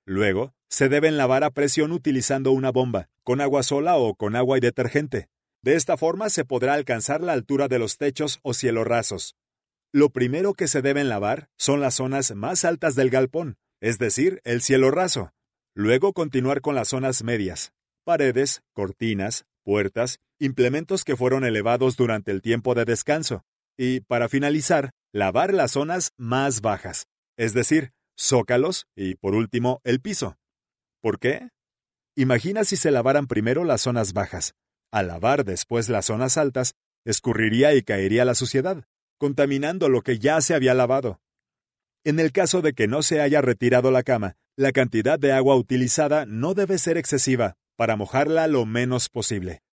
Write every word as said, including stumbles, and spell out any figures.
Luego, se deben lavar a presión utilizando una bomba, con agua sola o con agua y detergente. De esta forma se podrá alcanzar la altura de los techos o cielos rasos. Lo primero que se deben lavar son las zonas más altas del galpón, es decir, el cielo raso. Luego continuar con las zonas medias, paredes, cortinas, puertas, implementos que fueron elevados durante el tiempo de descanso. Y, para finalizar, lavar las zonas más bajas, es decir, zócalos y, por último, el piso. ¿Por qué? Imagina si se lavaran primero las zonas bajas. Al lavar después las zonas altas, escurriría y caería la suciedad, contaminando lo que ya se había lavado. En el caso de que no se haya retirado la cama, la cantidad de agua utilizada no debe ser excesiva, para mojarla lo menos posible.